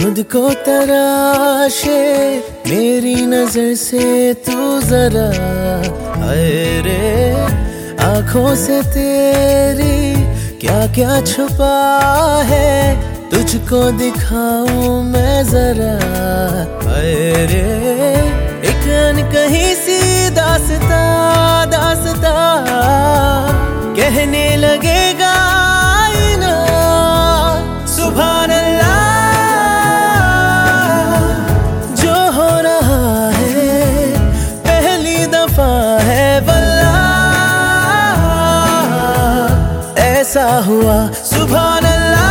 खुद को तराशे मेरी नजर से तू जरा, हाय रे आंखों से तेरी क्या क्या छुपा है, तुझको दिखाऊं मैं जरा, हाय रे एक अनकही सी दास्तां दास्तां कहने लगेगा आईना सुभान अल्लाह। जो हो रहा है पहली दफा है वल्लाह, ऐसा हुआ सुभान अल्लाह।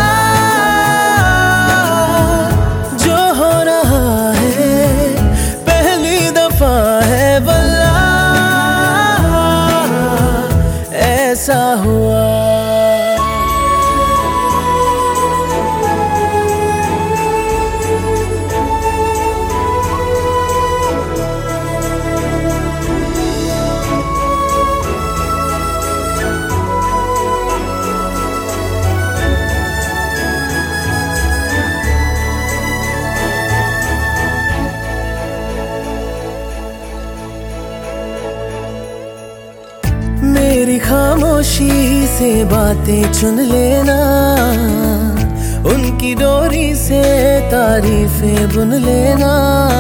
जो हो रहा है पहली दफा है वल्लाह, ऐसा हुआ। मेरी खामोशी से बातें चुन लेना, उनकी डोरी से तारीफें बुन लेना।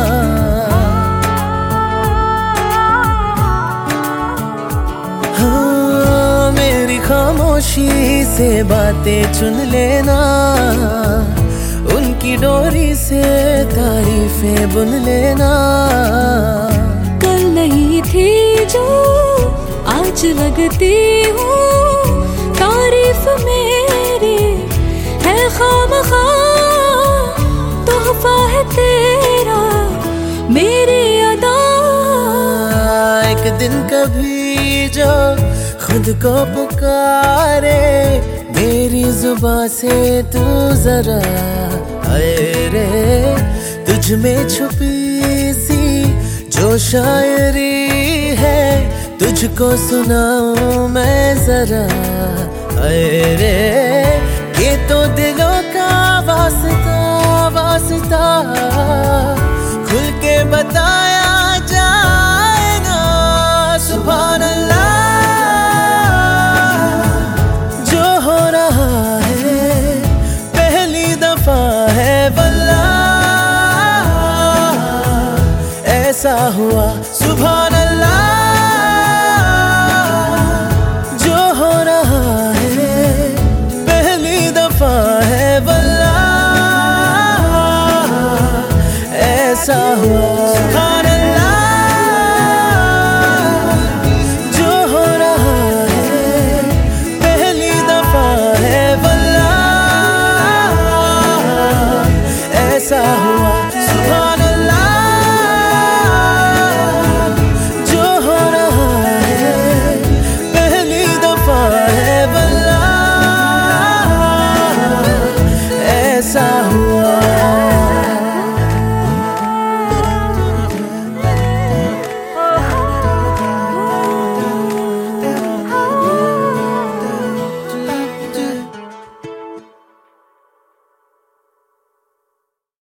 हाँ मेरी खामोशी से बातें चुन लेना, उनकी डोरी से तारीफें बुन लेना। कल नहीं थी जो आज लगती हूँ, तारीफ मेरी है खामखा, तोहफा है तेरा मेरी अदा। एक दिन कभी जो खुद को पुकारे मेरी जुबां से तू जरा, हाय रे तुझ में छुपी सी जो शायरी है, तुझको सुनाऊं मैं जरा, हाय रे ये तो दिलों का वास्ता वास्ता, खुल के बताया जाए ना सुभान अल्लाह। जो हो रहा है पहली दफा है वल्लाह, ऐसा हुआ सुभान